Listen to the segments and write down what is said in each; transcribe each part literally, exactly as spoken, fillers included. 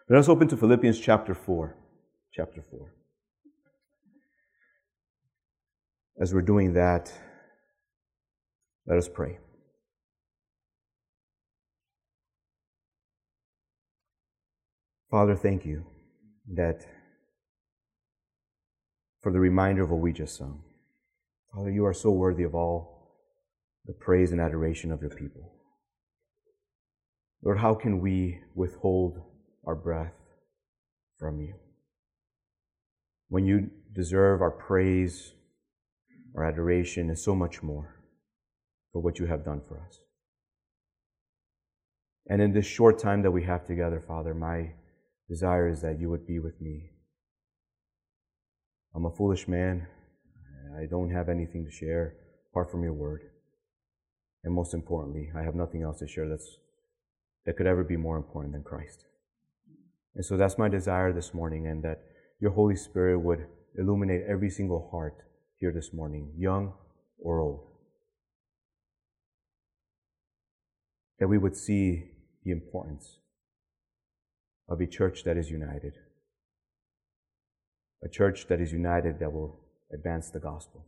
Let us open to Philippians chapter four. Chapter four. As we're doing that, let us pray. Father, thank you that for the reminder of what we just sung. Father, you are so worthy of all the praise and adoration of your people. Lord, how can we withhold our breath from you when you deserve our praise, our adoration, and so much more for what you have done for us? And in this short time that we have together, Father, my desire is that you would be with me. I'm a foolish man. I don't have anything to share apart from your word. And most importantly, I have nothing else to share that's that could ever be more important than Christ. And so that's my desire this morning, and that your Holy Spirit would illuminate every single heart here this morning, young or old. That we would see the importance of a church that is united. A church that is united that will advance the gospel.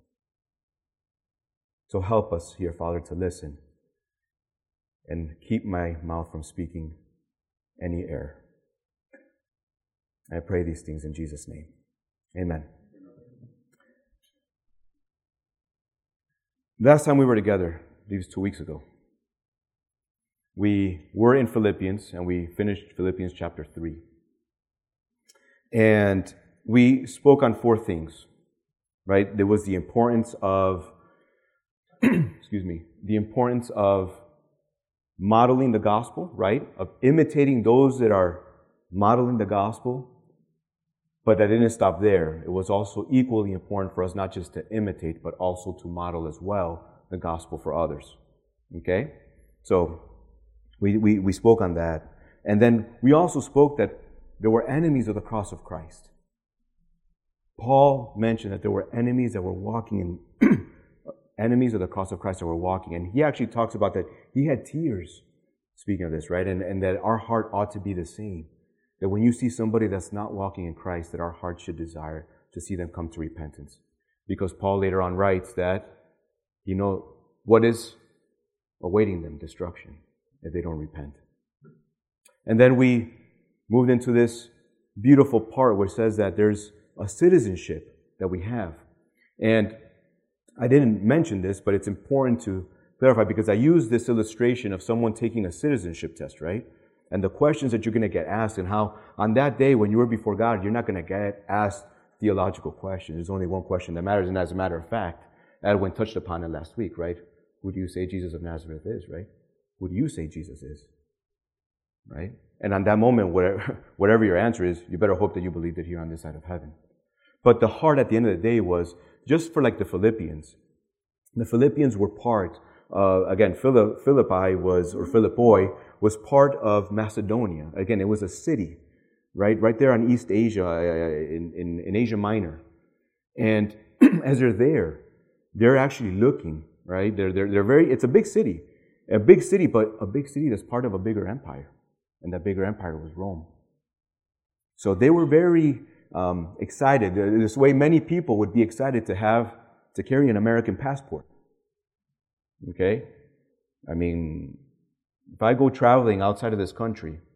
So help us here, Father, to listen and keep my mouth from speaking any error. I pray these things in Jesus' name. Amen. Last time we were together, these two weeks ago, we were in Philippians, and we finished Philippians chapter three. And we spoke on four things, right? There was the importance of, excuse me, the importance of modeling the gospel, right? Of imitating those that are modeling the gospel. But that didn't stop there. It was also equally important for us not just to imitate, but also to model as well the gospel for others. Okay? So, we, we, we spoke on that. And then we also spoke that there were enemies of the cross of Christ. Paul mentioned that there were enemies that were walking in, enemies of the cross of Christ that were walking. And he actually talks about that he had tears, speaking of this, right? And, and that our heart ought to be the same. That when you see somebody that's not walking in Christ, that our heart should desire to see them come to repentance. Because Paul later on writes that, you know, what is awaiting them? Destruction, if they don't repent. And then we moved into this beautiful part where it says that there's a citizenship that we have. And I didn't mention this, but it's important to clarify because I use this illustration of someone taking a citizenship test, right? And the questions that you're going to get asked, and how on that day when you're before God, you're not going to get asked theological questions. There's only one question that matters. And as a matter of fact, Edwin touched upon it last week, right? Who do you say Jesus of Nazareth is, right? Who do you say Jesus is? Right? And on that moment, whatever, whatever your answer is, you better hope that you believed it here on this side of heaven. But the heart at the end of the day was, just for like the Philippians, the Philippians were part, uh, again, Philippi was, or Philippoi, was part of Macedonia. Again, it was a city, right? Right there on East Asia, in, in, in Asia Minor. And as they're there, they're actually looking, right? They're, they're, they're very, it's a big city. A big city, but a big city that's part of a bigger empire. And that bigger empire was Rome. So they were very um, excited. This way many people would be excited to have, to carry an American passport. Okay? I mean, if I go traveling outside of this country, I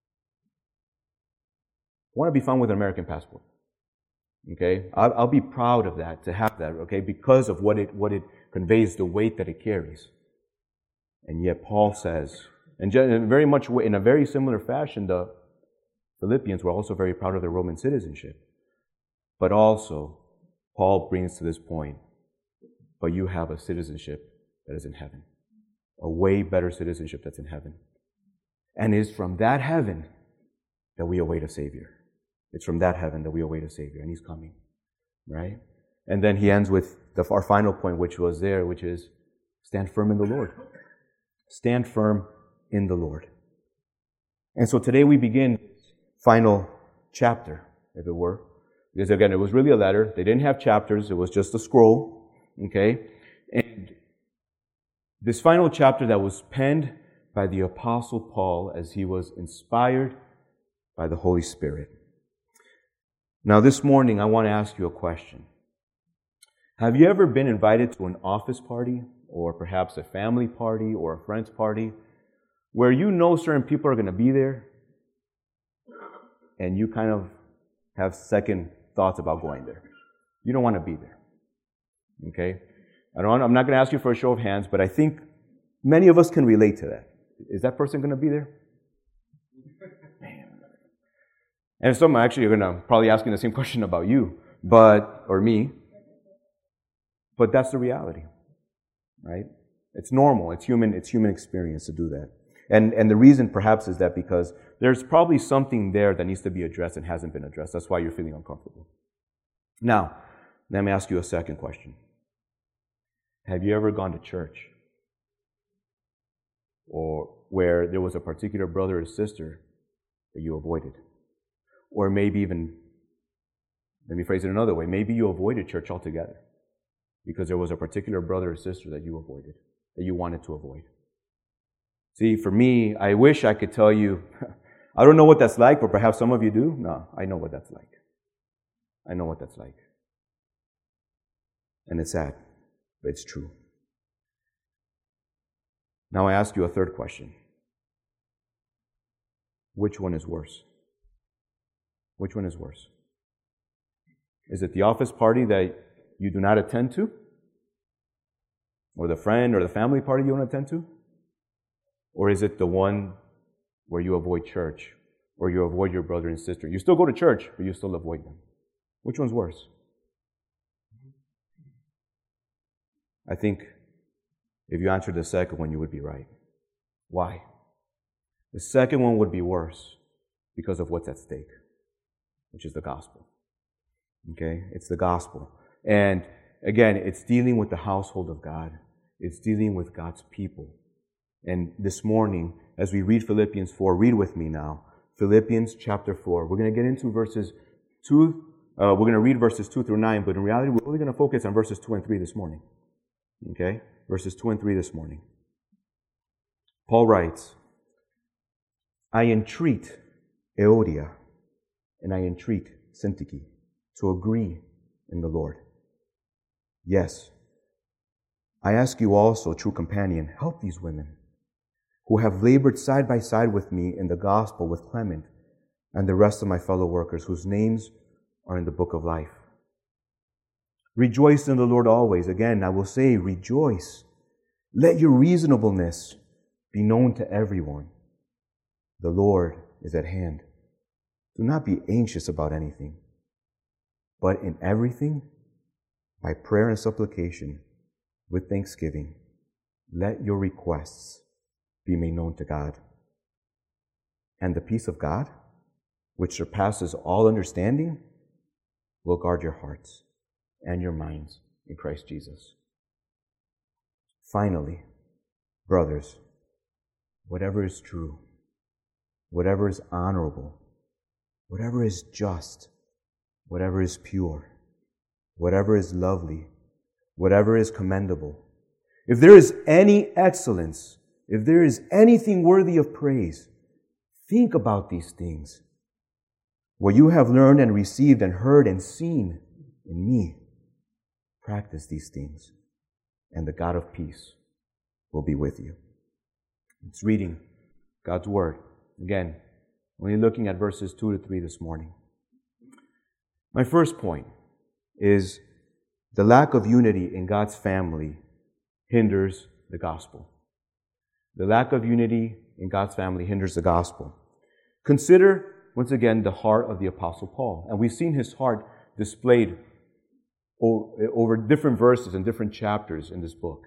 want to be found with an American passport. Okay? I'll, I'll be proud of that, to have that, okay, because of what it, what it conveys, the weight that it carries. And yet Paul says, and very much in a very similar fashion, the Philippians were also very proud of their Roman citizenship. But also, Paul brings to this point, but you have a citizenship that is in heaven. A way better citizenship that's in heaven. And it's from that heaven that we await a Savior. It's from that heaven that we await a Savior, and He's coming. Right? And then he ends with the, our final point, which was there, which is stand firm in the Lord. Stand firm in the Lord. And so today we begin this final chapter, if it were. Because again, it was really a letter. They didn't have chapters. It was just a scroll. Okay? And this final chapter that was penned by the Apostle Paul as he was inspired by the Holy Spirit. Now, this morning, I want to ask you a question. Have you ever been invited to an office party, or perhaps a family party, or a friend's party, where you know certain people are going to be there, and you kind of have second thoughts about going there? You don't want to be there. Okay? I don't, I'm not going to ask you for a show of hands, but I think many of us can relate to that. Is that person going to be there? Man. And some actually are going to probably asking the same question about you, but or me. But that's the reality, right? It's normal. It's human. It's human experience to do that. And and the reason perhaps is that because there's probably something there that needs to be addressed and hasn't been addressed. That's why you're feeling uncomfortable. Now, let me ask you a second question. Have you ever gone to church or where there was a particular brother or sister that you avoided? Or maybe even, let me phrase it another way, maybe you avoided church altogether because there was a particular brother or sister that you avoided, that you wanted to avoid. See, for me, I wish I could tell you, I don't know what that's like, but perhaps some of you do. No, I know what that's like. I know what that's like. And it's sad, but it's true. Now I ask you a third question. Which one is worse? Which one is worse? Is it the office party that you do not attend to? Or the friend or the family party you don't attend to? Or is it the one where you avoid church, or you avoid your brother and sister? You still go to church, but you still avoid them. Which one's worse? I think if you answered the second one, you would be right. Why? The second one would be worse because of what's at stake, which is the gospel. Okay? It's the gospel. And again, it's dealing with the household of God. It's dealing with God's people. And this morning, as we read Philippians four, read with me now. Philippians chapter four. We're going to get into verses two, uh, we're going to read verses two through nine, but in reality, we're only going to focus on verses two and three this morning. Okay? Verses two and three this morning. Paul writes, I entreat Euodia and I entreat Syntyche to agree in the Lord. Yes, I ask you also, true companion, help these women who have labored side by side with me in the gospel with Clement and the rest of my fellow workers whose names are in the book of life. Rejoice in the Lord always. Again, I will say, rejoice. Let your reasonableness be known to everyone. The Lord is at hand. Do not be anxious about anything, but in everything, by prayer and supplication, with thanksgiving, let your requests be made known to God. And the peace of God, which surpasses all understanding, will guard your hearts and your minds in Christ Jesus. Finally, brothers, whatever is true, whatever is honorable, whatever is just, whatever is pure, whatever is lovely, whatever is commendable, if there is any excellence, if there is anything worthy of praise, think about these things. What you have learned and received and heard and seen in me, practice these things, and the God of peace will be with you. It's reading God's Word. Again, only looking at verses two to three this morning. My first point is the lack of unity in God's family hinders the gospel. The lack of unity in God's family hinders the gospel. Consider, once again, the heart of the Apostle Paul. And we've seen his heart displayed over different verses and different chapters in this book.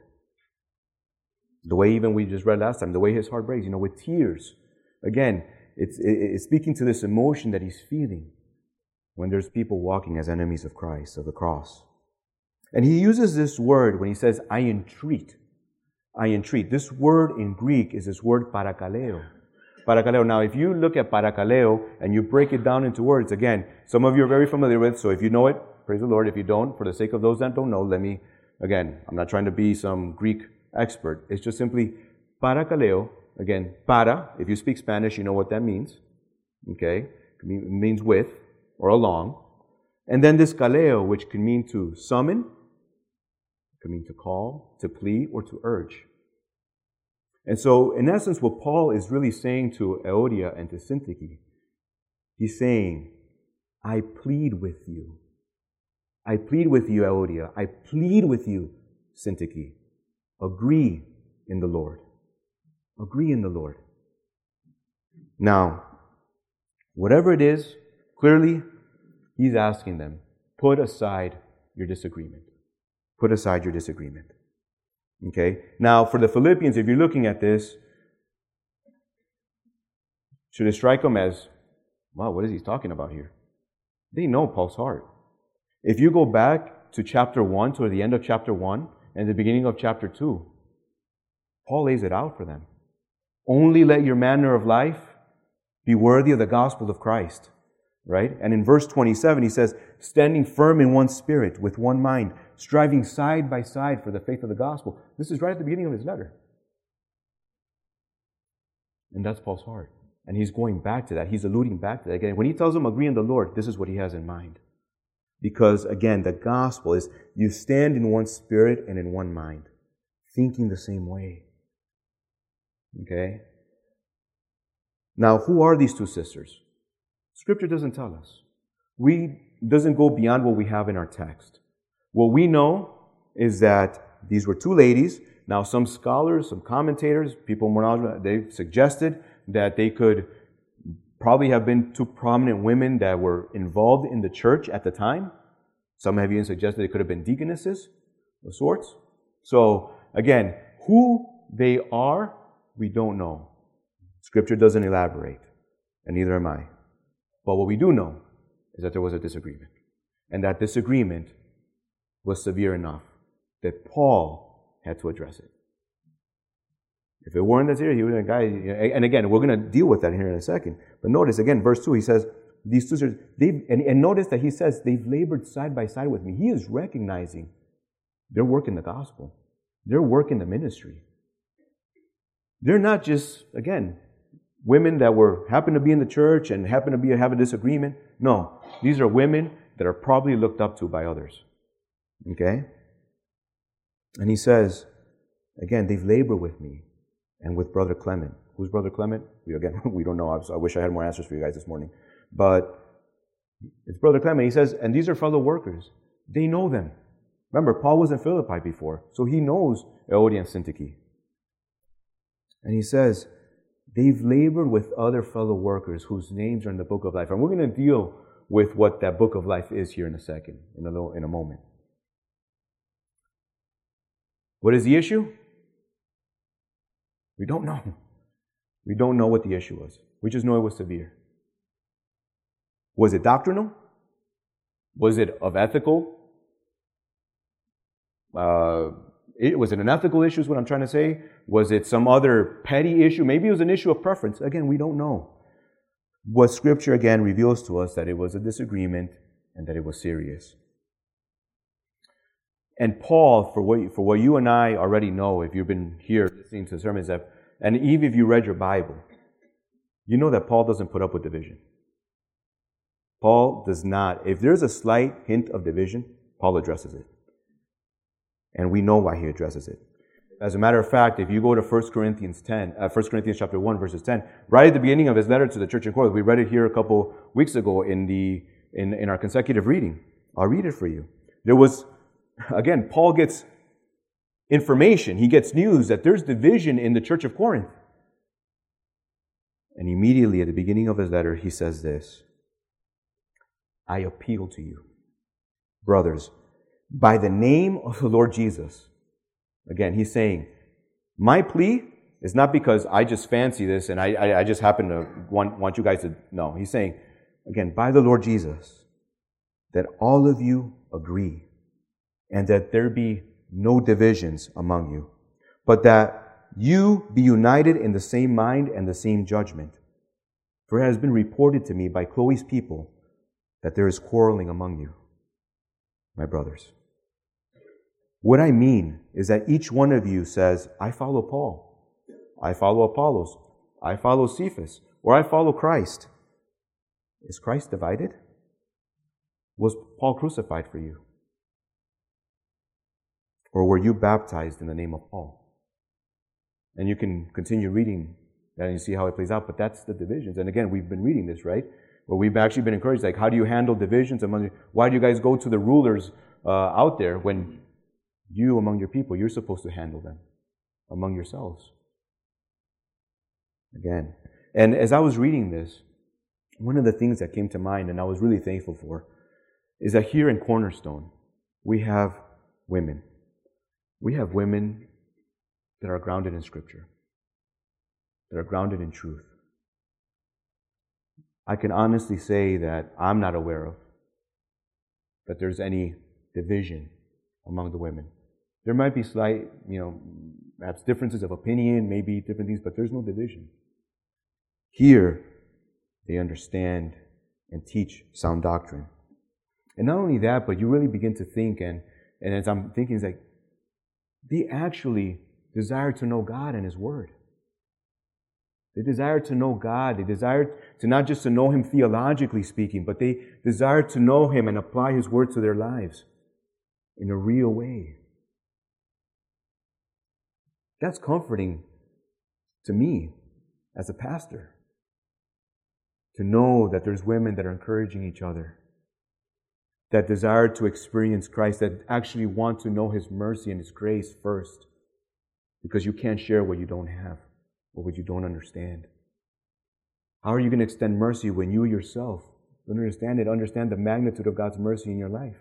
The way even we just read last time, the way his heart breaks, you know, with tears. Again, it's, it's speaking to this emotion that he's feeling when there's people walking as enemies of Christ, of the cross. And he uses this word when he says, I entreat. I entreat. This word in Greek is this word parakaleo. Parakaleo. Now, if you look at parakaleo and you break it down into words, again, some of you are very familiar with, so if you know it, praise the Lord. If you don't, for the sake of those that don't know, let me, again, I'm not trying to be some Greek expert. It's just simply parakaleo. Again, para, if you speak Spanish, you know what that means. Okay? means with or along. And then this kaleo, which can mean to summon, can mean to call, to plead, or to urge. And so, in essence, what Paul is really saying to Euodia and to Syntyche, he's saying, I plead with you. I plead with you, Euodia. I plead with you, Syntyche. Agree in the Lord. Agree in the Lord. Now, whatever it is, clearly, he's asking them, put aside your disagreement. Put aside your disagreement. Okay? Now, for the Philippians, if you're looking at this, should it strike them as, wow, what is he talking about here? They know Paul's heart. If you go back to chapter one, toward the end of chapter one, and the beginning of chapter two, Paul lays it out for them. Only let your manner of life be worthy of the gospel of Christ. Right? And in verse twenty-seven, he says, standing firm in one spirit, with one mind, striving side by side for the faith of the gospel. This is right at the beginning of his letter. And that's Paul's heart. And he's going back to that. He's alluding back to that. Again, when he tells them agree in the Lord, this is what he has in mind. Because, again, the gospel is you stand in one spirit and in one mind, thinking the same way. Okay? Now, who are these two sisters? Scripture doesn't tell us. We doesn't go beyond what we have in our text. What we know is that these were two ladies. Now, some scholars, some commentators, people more knowledgeable, they've suggested that they could probably have been two prominent women that were involved in the church at the time. Some have even suggested they could have been deaconesses of sorts. So, again, who they are, we don't know. Scripture doesn't elaborate, and neither am I. But what we do know is that there was a disagreement. And that disagreement was severe enough that Paul had to address it. If it weren't that serious, he would have been a guy. And again, we're going to deal with that here in a second. But notice, again, verse two, he says, these sisters, they've, and, and notice that he says, they've labored side by side with me. He is recognizing their work in the gospel, their work in the ministry. They're not just, again, women that were happen to be in the church and happen to be have a disagreement. No, these are women that are probably looked up to by others. Okay? And he says, again, they've labored with me and with Brother Clement. Who's Brother Clement? We, again, we don't know. I wish I had more answers for you guys this morning. But it's Brother Clement. He says, and these are fellow workers. They know them. Remember, Paul was in Philippi before, so he knows Euodia and Syntyche. And he says, they've labored with other fellow workers whose names are in the book of life. And we're going to deal with what that book of life is here in a second, in a, little, in a moment. What is the issue? We don't know. We don't know what the issue was. We just know it was severe. Was it doctrinal? Was it of ethical? Uh, it, was it an ethical issue is what I'm trying to say? Was it some other petty issue? Maybe it was an issue of preference. Again, we don't know. What Scripture, again, reveals to us that it was a disagreement and that it was serious. And Paul, for what, for what you and I already know, if you've been here listening to sermons, that, and even if you read your Bible, you know that Paul doesn't put up with division. Paul does not. If there's a slight hint of division, Paul addresses it. And we know why he addresses it. As a matter of fact, if you go to First Corinthians ten, uh, First Corinthians chapter one, verses ten, right at the beginning of his letter to the church in Corinth, we read it here a couple weeks ago in the in, in our consecutive reading. I'll read it for you. There was, again, Paul gets information. He gets news that there's division in the church of Corinth. And immediately at the beginning of his letter, he says this, I appeal to you, brothers, by the name of the Lord Jesus. Again, he's saying, my plea is not because I just fancy this and I, I, I just happen to want, want you guys to know. He's saying, again, by the Lord Jesus, that all of you agree and that there be no divisions among you, but that you be united in the same mind and the same judgment. For it has been reported to me by Chloe's people that there is quarreling among you, my brothers. What I mean is that each one of you says, I follow Paul, I follow Apollos, I follow Cephas, or I follow Christ. Is Christ divided? Was Paul crucified for you? Or were you baptized in the name of Paul? And you can continue reading that and you see how it plays out, but that's the divisions. And again, we've been reading this, right? Well, we've actually been encouraged, like, how do you handle divisions among, why do you guys go to the rulers uh, out there when you, among your people, you're supposed to handle them among yourselves? Again. And as I was reading this, one of the things that came to mind, and I was really thankful for, is that here in Cornerstone, we have women. We have women that are grounded in Scripture, that are grounded in truth. I can honestly say that I'm not aware of that there's any division among the women. There might be slight, you know, perhaps differences of opinion, maybe different things, but there's no division. Here, they understand and teach sound doctrine. And not only that, but you really begin to think, and, and as I'm thinking, it's like, they actually desire to know God and His Word. They desire to know God. They desire to not just to know Him theologically speaking, but they desire to know Him and apply His Word to their lives in a real way. That's comforting to me as a pastor, to know that there's women that are encouraging each other, that desire to experience Christ, that actually want to know His mercy and His grace first, because you can't share what you don't have or what you don't understand. How are you going to extend mercy when you yourself don't understand it, understand the magnitude of God's mercy in your life?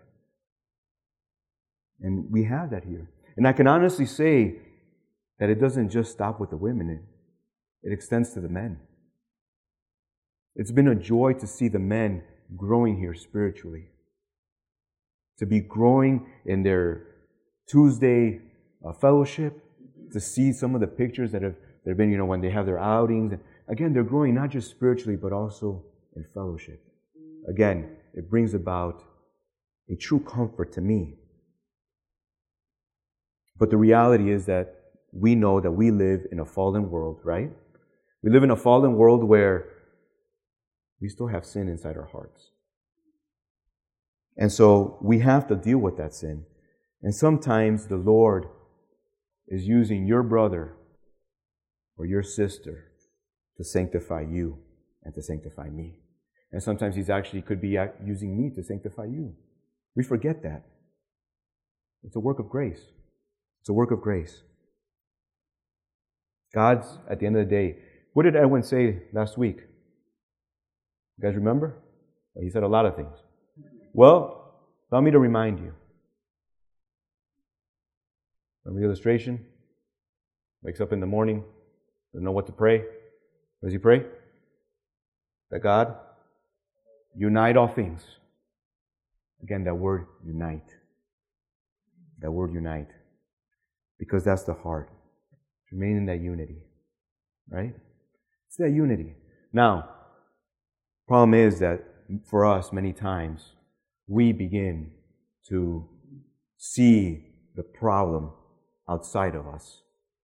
And we have that here. And I can honestly say that it doesn't just stop with the women. It, it extends to the men. It's been a joy to see the men growing here spiritually, to be growing in their Tuesday uh, fellowship, to see some of the pictures that have, that have been, you know, when they have their outings. And again, they're growing not just spiritually, but also in fellowship. Again, it brings about a true comfort to me. But the reality is that we know that we live in a fallen world, right? We live in a fallen world where we still have sin inside our hearts. And so we have to deal with that sin. And sometimes the Lord is using your brother or your sister to sanctify you and to sanctify me. And sometimes He's actually could be using me to sanctify you. We forget that. It's a work of grace. It's a work of grace. God's, at the end of the day, what did Edwin say last week? You guys remember? Well, he said a lot of things. Well, allow me to remind you. Remember the illustration? Wakes up in the morning, doesn't know what to pray. What does he pray? That God unite all things. Again, that word unite. That word unite. Because that's the heart. Remain in that unity. Right? It's that unity. Now, problem is that for us, many times, we begin to see the problem outside of us.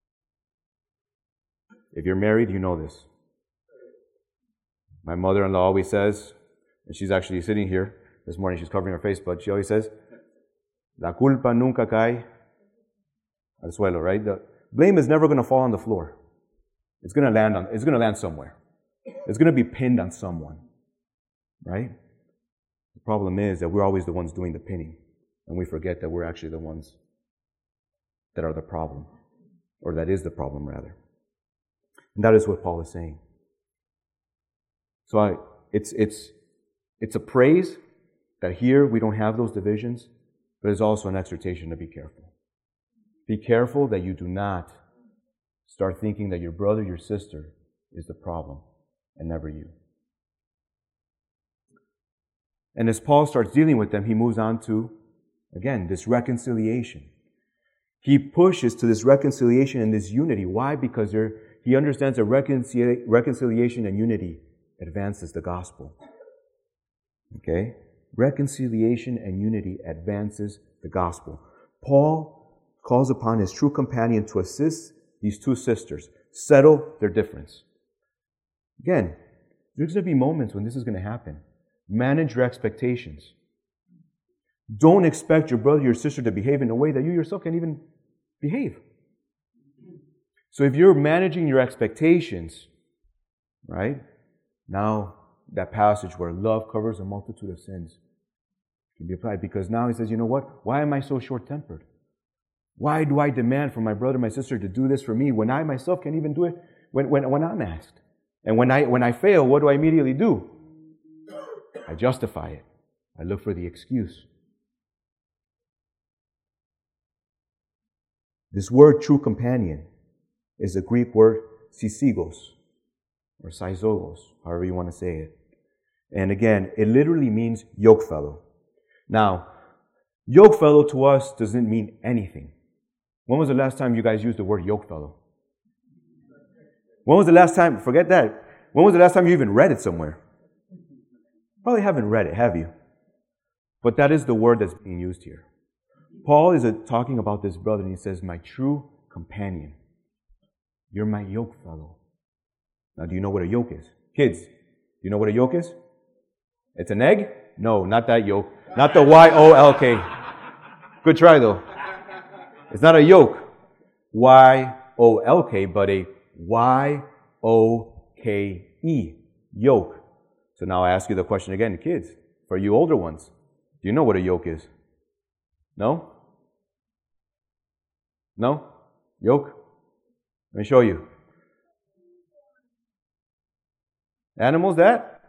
If you're married, you know this. My mother-in-law always says, and she's actually sitting here this morning, she's covering her face, but she always says, La culpa nunca cae al suelo, right? The blame is never going to fall on the floor. It's going to land on, it's going to land somewhere. It's going to be pinned on someone, right? The problem is that we're always the ones doing the pinning, and we forget that we're actually the ones that are the problem, or that is the problem, rather. And that is what Paul is saying. So I, it's it's it's a praise that here we don't have those divisions, but it's also an exhortation to be careful. Be careful that you do not start thinking that your brother, your sister is the problem, and never you. And as Paul starts dealing with them, he moves on to, again, this reconciliation. He pushes to this reconciliation and this unity. Why? Because there, he understands that reconcilia- reconciliation and unity advances the gospel. Okay? Reconciliation and unity advances the gospel. Paul calls upon his true companion to assist these two sisters settle their difference. Again, There's going to be moments when this is going to happen. Manage your expectations. Don't expect your brother, your sister to behave in a way that you yourself can't even behave. So if you're managing your expectations, right, now that passage where love covers a multitude of sins can be applied, because now he says, you know what? Why am I so short-tempered? Why do I demand from my brother, my sister to do this for me when I myself can't even do it when, when, when I'm asked? And when I, when I fail, what do I immediately do? I justify it. I look for the excuse. This word, true companion, is the Greek word syzygos, or syzogos, however you want to say it. And again, it literally means yokefellow. Now, yokefellow to us doesn't mean anything. When was the last time you guys used the word yokefellow? When was the last time, forget that, when was the last time you even read it somewhere? Probably haven't read it, have you? But that is the word that's being used here. Paul is talking about this brother, and he says, my true companion. You're my yoke fellow. Now, do you know what a yoke is? Kids, do you know what a yoke is? It's an egg? No, not that yoke. Not the Y O L K. Good try, though. It's not a yoke. Y O L K, but a Y O K E. Yoke. So now I ask you the question again, kids, for you older ones, do you know what a yoke is? No? No? Yoke? Let me show you. Animals that?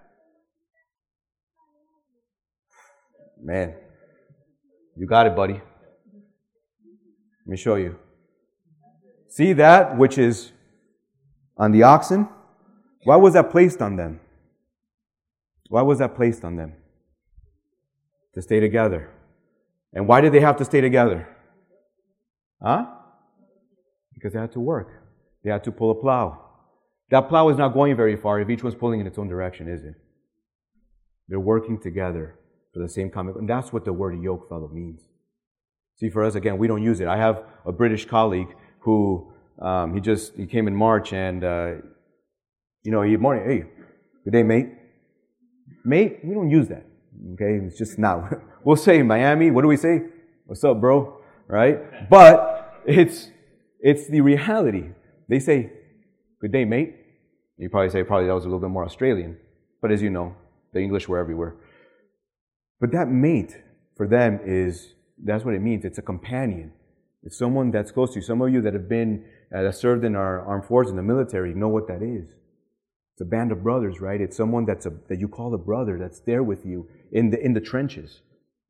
Man, you got it, buddy. Let me show you. See that which is on the oxen? Why was that placed on them? Why was that placed on them? To stay together. And why did they have to stay together? Huh? Because they had to work. They had to pull a plow. That plow is not going very far if each one's pulling in its own direction, is it? They're working together for the same common. And that's what the word yoke fellow means. See, for us, again, we don't use it. I have a British colleague who, um, he just, he came in March and, uh, you know, he morning, hey, good day, mate. Mate, we don't use that. Okay, it's just not. We'll say in Miami, what do we say? What's up, bro? Right? But it's it's the reality. They say, good day, mate. You probably say probably that was a little bit more Australian. But as you know, the English were everywhere. But that mate, for them, is, that's what it means. It's a companion. It's someone that's close to you. Some of you that have been, uh, that served in our armed forces, in the military, know what that is. It's a band of brothers, right? It's someone that's a, that you call a brother, that's there with you in the in the trenches.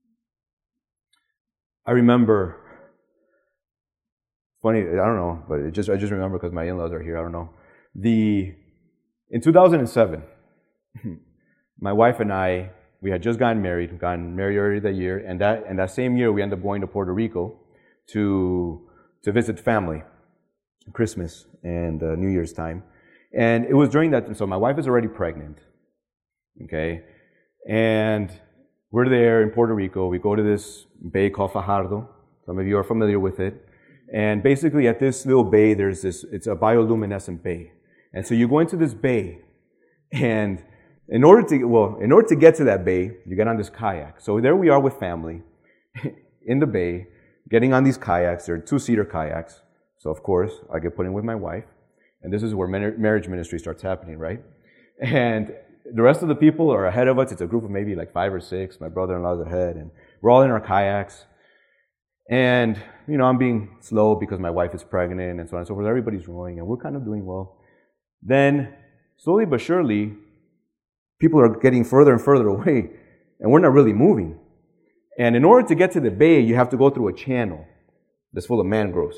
I remember, funny, I don't know, but it just I just remember because my in-laws are here. I don't know. The in two thousand seven, my wife and I, we had just gotten married, gotten married earlier that year, and that and that same year we ended up going to Puerto Rico to to visit family, Christmas and uh, New Year's time. And it was during that, so my wife is already pregnant, okay? And we're there in Puerto Rico. We go to this bay called Fajardo. Some of you are familiar with it. And basically at this little bay, there's this, it's a bioluminescent bay. And so you go into this bay, and in order to, well, in order to get to that bay, you get on this kayak. So there we are with family in the bay, getting on these kayaks. They're two-seater kayaks. So of course, I get put in with my wife. And this is where marriage ministry starts happening, right? And the rest of the people are ahead of us. It's a group of maybe like five or six. My brother-in-law's ahead, and we're all in our kayaks. And, you know, I'm being slow because my wife is pregnant and so on and so forth. Everybody's rowing, and we're kind of doing well. Then, slowly but surely, people are getting further and further away, and we're not really moving. And in order to get to the bay, you have to go through a channel that's full of mangroves.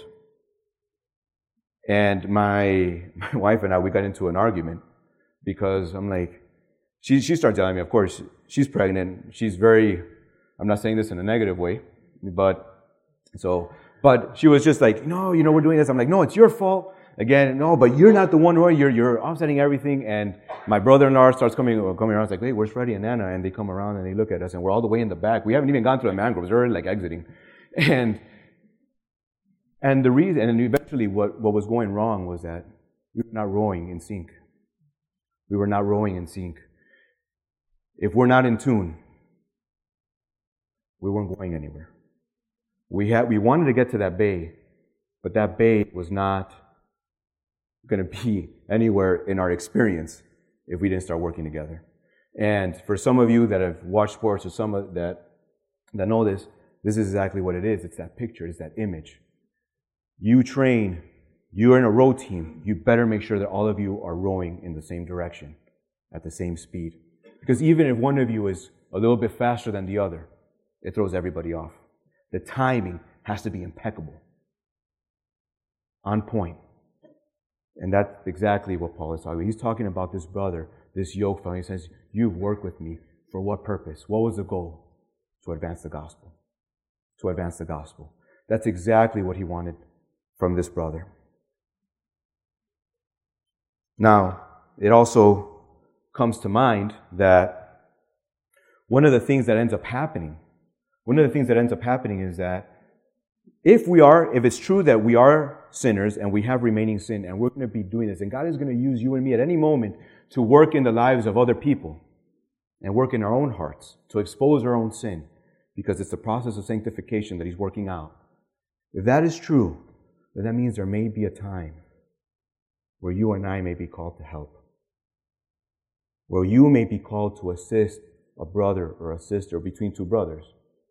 And my my wife and I, we got into an argument because I'm like, she she started telling me, of course, she's pregnant. She's very, I'm not saying this in a negative way, but so, but she was just like, no, you know, we're doing this. I'm like, no, it's your fault. Again, no, but you're not the one who are, you're you're offsetting everything. And my brother-in-law starts coming coming around. It's like, hey, where's Freddie and Anna? And they come around and they look at us, and we're all the way in the back. We haven't even gone through the mangroves. We're already like exiting, and. And the reason, and eventually what, what was going wrong was that we were not rowing in sync. we were not rowing in sync. If we're not in tune, we weren't going anywhere. We had, we wanted to get to that bay, but that bay was not going to be anywhere in our experience if we didn't start working together. And for some of you that have watched sports, or some of that that know this, this is exactly what it is. It's that picture, it's that image. You train, you're in a row team, you better make sure that all of you are rowing in the same direction, at the same speed. Because even if one of you is a little bit faster than the other, it throws everybody off. The timing has to be impeccable, on point. And that's exactly what Paul is talking about. He's talking about this brother, this yoke fellow. He says, you've worked with me for what purpose? What was the goal? To advance the gospel. To advance the gospel. That's exactly what he wanted from this brother. Now, it also comes to mind that one of the things that ends up happening, one of the things that ends up happening is that if we are, if it's true that we are sinners and we have remaining sin and we're going to be doing this, and God is going to use you and me at any moment to work in the lives of other people and work in our own hearts, to expose our own sin, because it's the process of sanctification that He's working out. If that is true, then that means there may be a time where you and I may be called to help, where you may be called to assist a brother or a sister between two brothers.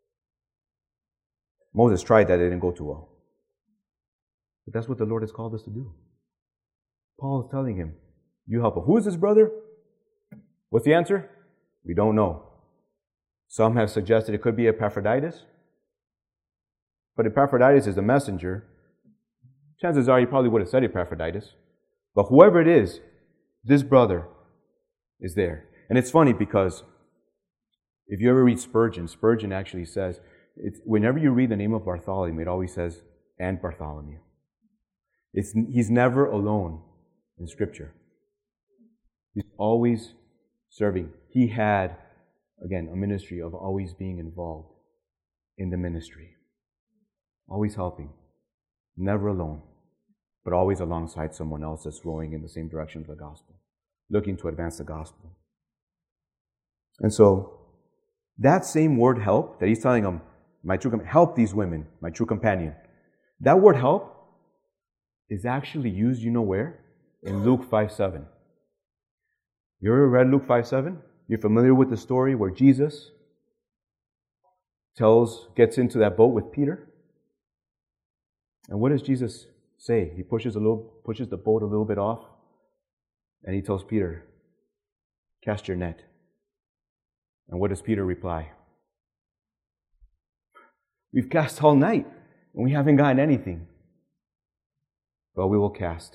Moses tried that, it didn't go too well. But that's what the Lord has called us to do. Paul is telling him, you help him. Who is this brother? What's the answer? We don't know. Some have suggested it could be Epaphroditus. But Epaphroditus is the messenger. Chances are he probably would have said Epaphroditus. But whoever it is, this brother is there. And it's funny because if you ever read Spurgeon, Spurgeon actually says, it's, whenever you read the name of Bartholomew, it always says, and Bartholomew. It's, he's never alone in Scripture. He's always serving. He had, again, a ministry of always being involved in the ministry. Always helping. Never alone, but always alongside someone else that's rowing in the same direction of the gospel, looking to advance the gospel. And so, that same word help that he's telling them, my true com- help these women, my true companion. That word help is actually used, you know where? In Luke five seven. You ever read Luke five seven? You're familiar with the story where Jesus tells, gets into that boat with Peter? And what does Jesus say? He pushes a little, pushes the boat a little bit off, and he tells Peter, cast your net. And what does Peter reply? We've cast all night, and we haven't gotten anything. But we will cast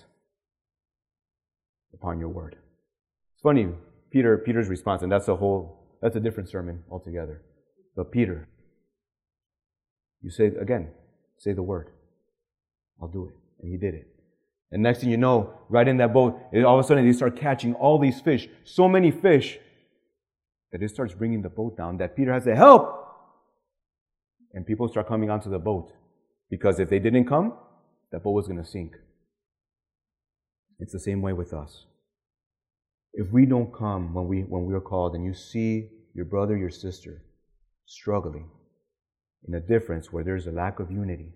upon your word. It's funny, Peter, Peter's response, and that's a whole, that's a different sermon altogether. But Peter, you say, again, say the word. I'll do it. And he did it. And next thing you know, right in that boat, it, all of a sudden they start catching all these fish, so many fish, that it starts bringing the boat down, that Peter has to help. And people start coming onto the boat. Because if they didn't come, that boat was going to sink. It's the same way with us. If we don't come when we when we are called, and you see your brother, your sister struggling in a difference where there's a lack of unity,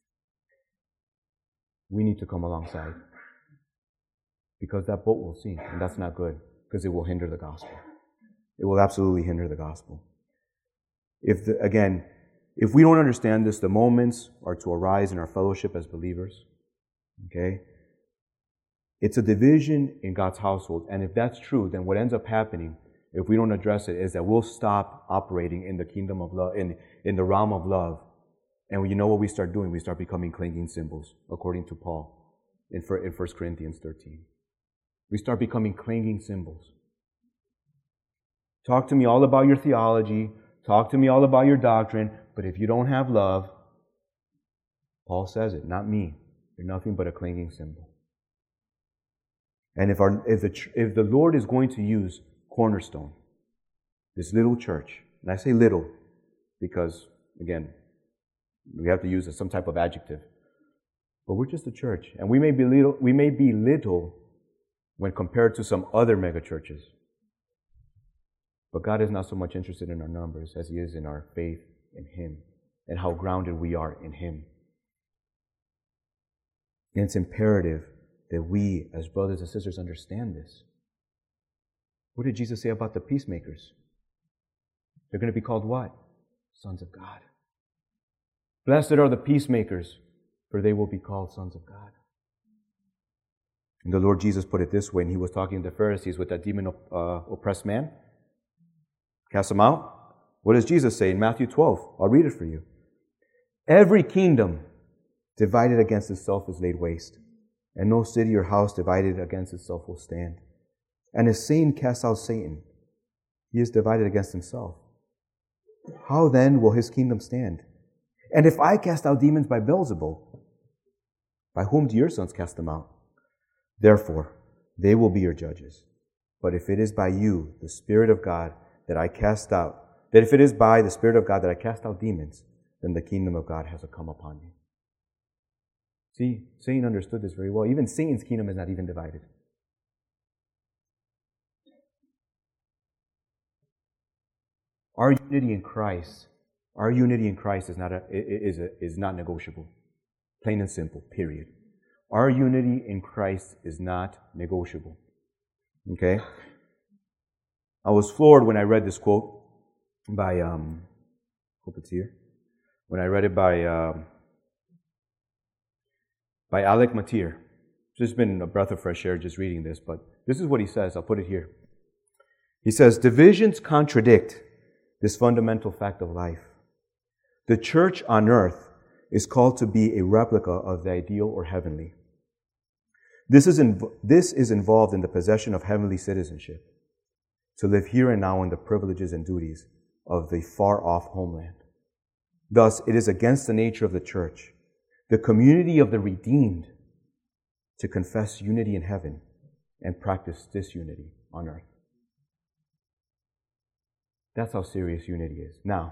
we need to come alongside. Because that boat will sink, and that's not good, because it will hinder the gospel. It will absolutely hinder the gospel. If the, again, if we don't understand this, the moments are to arise in our fellowship as believers. Okay? It's a division in God's household. And if that's true, then what ends up happening, if we don't address it, is that we'll stop operating in the kingdom of love, in, in the realm of love. And you know what we start doing? We start becoming clinging symbols, according to Paul in First Corinthians thirteen. We start becoming clinging symbols. Talk to me all about your theology. Talk to me all about your doctrine. But if you don't have love, Paul says it, not me. You're nothing but a clinging symbol. And if, our, if, the, if the Lord is going to use Cornerstone, this little church, and I say little because, again, we have to use some type of adjective, but we're just a church, and we may be little, we may be little when compared to some other megachurches. But God is not so much interested in our numbers as He is in our faith in Him and how grounded we are in Him. And it's imperative that we, as brothers and sisters, understand this. What did Jesus say about the peacemakers? They're going to be called what? Sons of God. Blessed are the peacemakers, for they will be called sons of God. And the Lord Jesus put it this way, and He was talking to the Pharisees with that demon-oppressed man. Cast him out. What does Jesus say in Matthew twelve? I'll read it for you. Every kingdom divided against itself is laid waste, and no city or house divided against itself will stand. And if Satan casts out Satan, he is divided against himself. How then will his kingdom stand? And if I cast out demons by Beelzebul, by whom do your sons cast them out? Therefore, they will be your judges. But if it is by you, the Spirit of God, that I cast out, that if it is by the Spirit of God that I cast out demons, then the kingdom of God has come upon you. See, Satan understood this very well. Even Satan's kingdom is not even divided. Our unity in Christ, our unity in Christ is not a, is a, is not negotiable. Plain and simple, period. Our unity in Christ is not negotiable. Okay? I was floored when I read this quote by, um, hope it's here, when I read it by, um, by Alec Motyer. It's just been a breath of fresh air just reading this, but this is what he says. I'll put it here. He says, divisions contradict this fundamental fact of life. The church on earth is called to be a replica of the ideal or heavenly. This is, inv- this is involved in the possession of heavenly citizenship, to live here and now in the privileges and duties of the far-off homeland. Thus, it is against the nature of the church, the community of the redeemed, to confess unity in heaven and practice disunity on earth. That's how serious unity is. Now,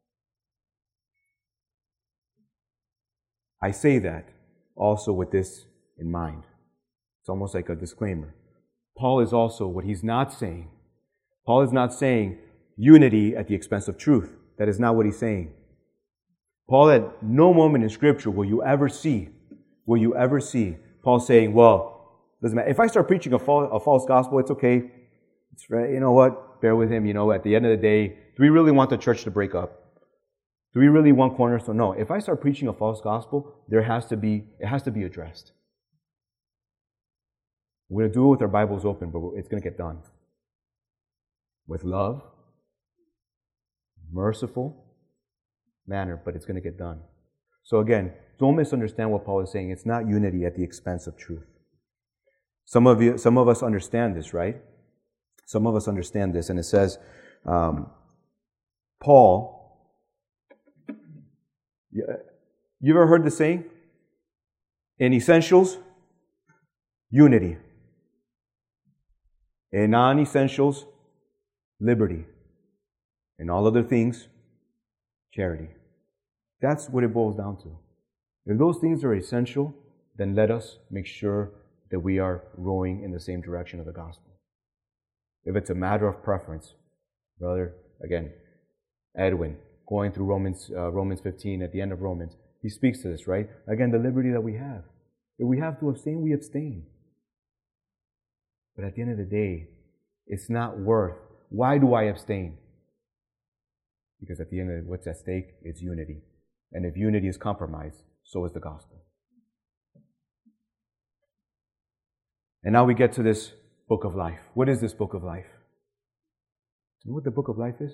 I say that also with this in mind. It's almost like a disclaimer. Paul is also, what he's not saying, Paul is not saying unity at the expense of truth. That is not what he's saying. Paul, at no moment in Scripture will you ever see, will you ever see Paul saying, well, doesn't matter. If I start preaching a false, a false gospel, it's okay. It's, you know what? Bear with him. You know, at the end of the day, do we really want the church to break up? Do we really want Cornerstone? No. If I start preaching a false gospel, there has to be, it has to be addressed. We're going to do it with our Bibles open, but it's going to get done with love, merciful manner, but it's going to get done. So again, don't misunderstand what Paul is saying. It's not unity at the expense of truth. Some of you, some of us understand this, right? Some of us understand this, and it says, um, Paul, you, you ever heard the saying? In essentials, unity. In non-essentials, liberty. In all other things, charity. That's what it boils down to. If those things are essential, then let us make sure that we are rowing in the same direction of the gospel. If it's a matter of preference, brother, again, Edwin, going through Romans uh, Romans fifteen, at the end of Romans, he speaks to this, right? Again, the liberty that we have. If we have to abstain, we abstain. But at the end of the day, it's not worth. Why do I abstain? Because at the end of it, what's at stake is unity. And if unity is compromised, so is the gospel. And now we get to this book of life. What is this book of life? You know what the book of life is?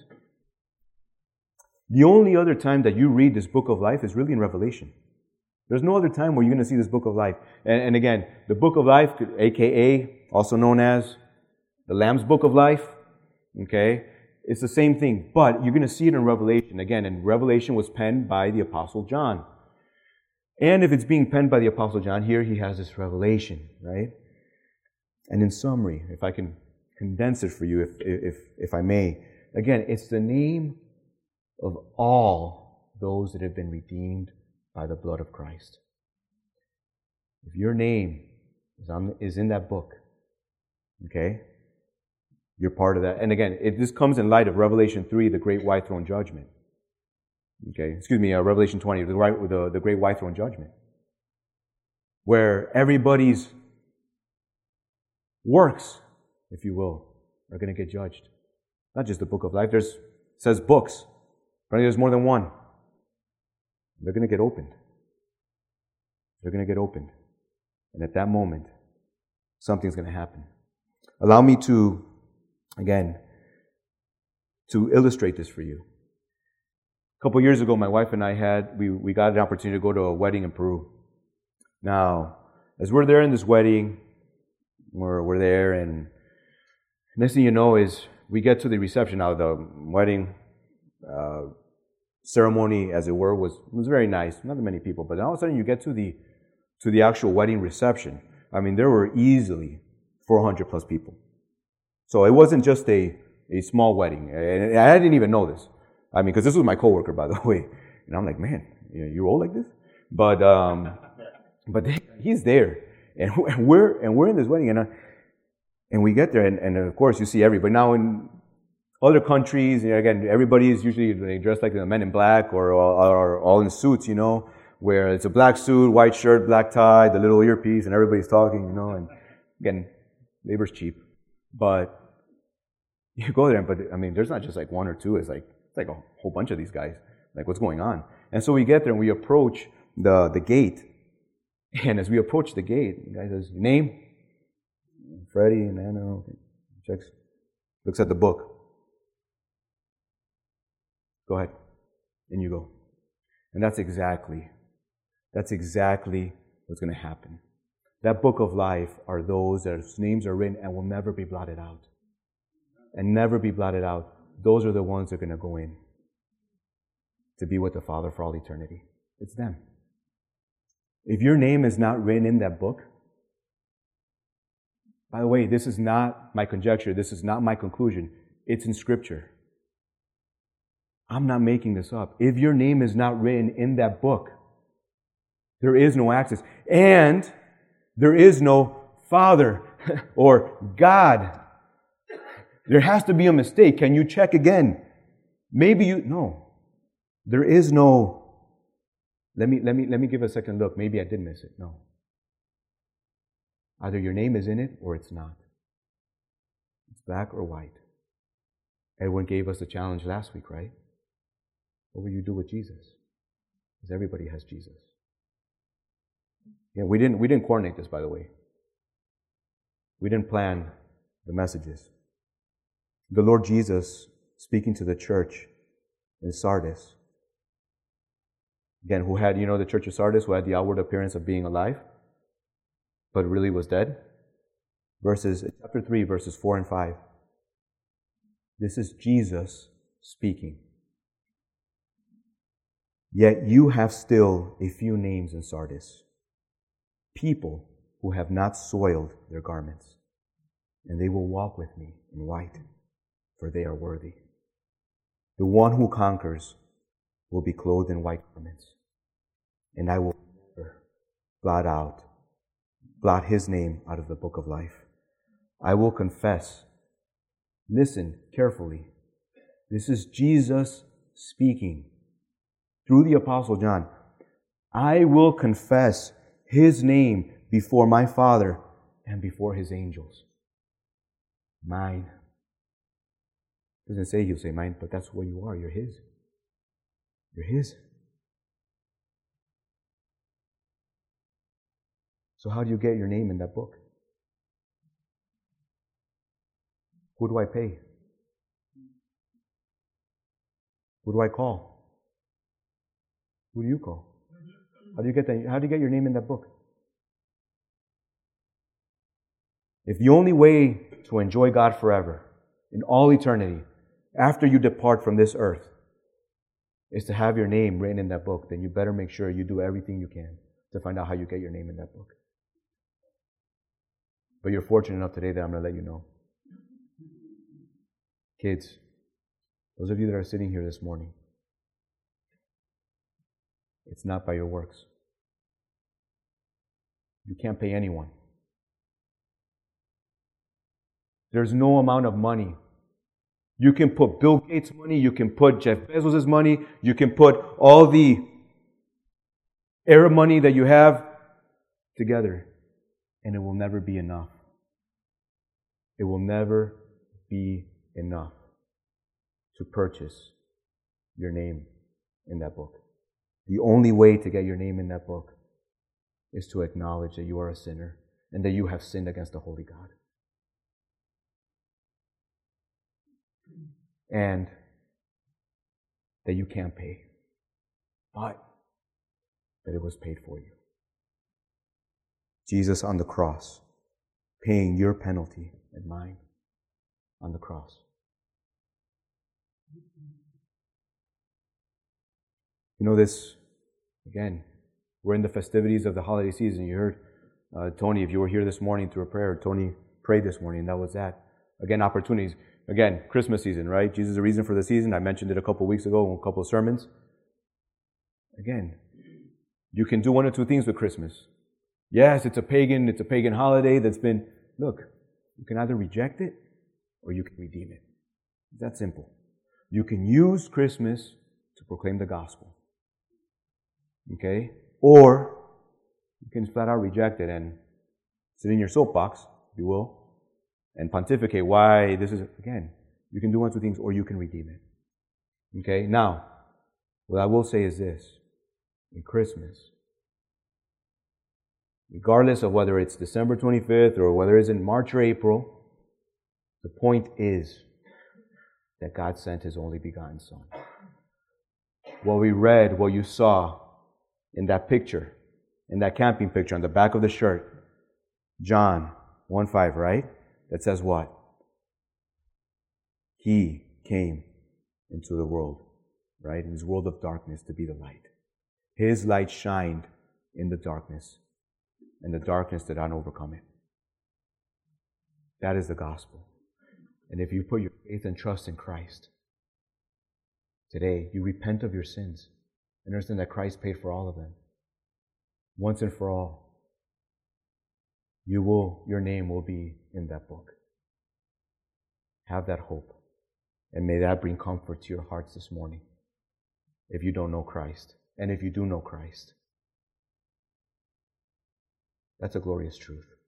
The only other time that you read this book of life is really in Revelation. There's no other time where you're going to see this book of life. And, and again, the book of life, a k a also known as the Lamb's Book of Life, okay? It's the same thing, but you're going to see it in Revelation. Again, and Revelation was penned by the Apostle John. And if it's being penned by the Apostle John, here he has this revelation, right? And in summary, if I can condense it for you, if, if, if I may, again, it's the name of all those that have been redeemed by the blood of Christ. If your name is, on, is in that book, Okay? You're part of that. And again, it, this comes in light of Revelation three, the great white throne judgment. Okay? Excuse me, uh, Revelation twenty, the, the, the great white throne judgment. Where everybody's works, if you will, are going to get judged. Not just the book of life. There's, it says books. Apparently there's more than one. They're going to get opened. They're going to get opened. And at that moment, something's going to happen. Allow me to, again, to illustrate this for you. A couple years ago, my wife and I had, we, we got an opportunity to go to a wedding in Peru. Now, as we're there in this wedding, we're, we're there, and next thing you know is we get to the reception. Now, the wedding uh, ceremony, as it were, was was very nice. Not that many people, but all of a sudden you get to the to the actual wedding reception. I mean, there were easily four hundred plus people. So it wasn't just a, a small wedding. And I didn't even know this. I mean, because this was my coworker, by the way. And I'm like, man, you know, you're old like this? But um, but they, he's there. And we're and we're in this wedding. And, uh, and we get there. And, and of course, you see everybody. Now, in other countries, you know, again, everybody is usually they dressed like the men in black or, or, or all in suits, you know, where it's a black suit, white shirt, black tie, the little earpiece, and everybody's talking, you know. And again, labor's cheap. But you go there, but I mean, there's not just like one or two. It's like it's like a whole bunch of these guys. Like, what's going on? And so we get there and we approach the the gate. And as we approach the gate, the guy says, "Your name?" Freddie, and Anna. Okay. Checks, looks at the book. Go ahead. In you go. And that's exactly, that's exactly what's going to happen. That book of life are those whose names are written and will never be blotted out. And never be blotted out. Those are the ones that are going to go in to be with the Father for all eternity. It's them. If your name is not written in that book, by the way, this is not my conjecture. This is not my conclusion. It's in Scripture. I'm not making this up. If your name is not written in that book, there is no access. And there is no Father or God. There has to be a mistake. Can you check again? Maybe you, no. There is no, let me, let me, let me give a second look. Maybe I did miss it. No. Either your name is in it or it's not. It's black or white. Edwin gave us a challenge last week, right? What will you do with Jesus? Because everybody has Jesus. Yeah, we didn't we didn't coordinate this, by the way. We didn't plan the messages. The Lord Jesus speaking to the church in Sardis. Again, who had, you know, the church of Sardis, who had the outward appearance of being alive, but really was dead. Verses, chapter three, verses four and five. This is Jesus speaking. Yet you have still a few names in Sardis, people who have not soiled their garments, and they will walk with me in white, for they are worthy. The one who conquers will be clothed in white garments, and I will never blot out, blot his name out of the book of life. I will confess. Listen carefully. This is Jesus speaking through the Apostle John. I will confess his name before my Father and before his angels. Mine. Doesn't say he'll say mine, but that's what you are. You're his. You're his. So how do you get your name in that book? Who do I pay? Who do I call? Who do you call? How do you get that? How do you get your name in that book? If the only way to enjoy God forever, in all eternity, after you depart from this earth, is to have your name written in that book, then you better make sure you do everything you can to find out how you get your name in that book. But you're fortunate enough today that I'm going to let you know. Kids, those of you that are sitting here this morning, it's not by your works. You can't pay anyone. There's no amount of money. You can put Bill Gates' money, you can put Jeff Bezos' money, you can put all the Arab money that you have together, and it will never be enough. It will never be enough to purchase your name in that book. The only way to get your name in that book is to acknowledge that you are a sinner and that you have sinned against the Holy God. And that you can't pay, but that it was paid for you. Jesus on the cross, paying your penalty and mine on the cross. You know this, again, we're in the festivities of the holiday season. You heard uh, Tony, if you were here this morning through a prayer, Tony prayed this morning, and that was that. Again, opportunities. Again, Christmas season, right? Jesus is the reason for the season. I mentioned it a couple weeks ago in a couple of sermons. Again, you can do one or two things with Christmas. Yes, it's a pagan, it's a pagan holiday that's been, look, you can either reject it or you can redeem it. It's that simple. You can use Christmas to proclaim the gospel. Okay? Or you can flat out reject it and sit in your soapbox, if you will, and pontificate why this is, again, you can do one or two things or you can redeem it. Okay? Now, what I will say is this. In Christmas, regardless of whether it's December twenty-fifth or whether it's in March or April, the point is that God sent His only begotten Son. What we read, what you saw in that picture, in that camping picture on the back of the shirt, John one five, right? That says what? He came into the world, right? In His world of darkness to be the light. His light shined in the darkness, and the darkness did not overcome it. That is the gospel. And if you put your faith and trust in Christ, today you repent of your sins and understand that Christ paid for all of them. Once and for all, you will, your name will be in that book. Have that hope. And may that bring comfort to your hearts this morning if you don't know Christ. And if you do know Christ, that's a glorious truth.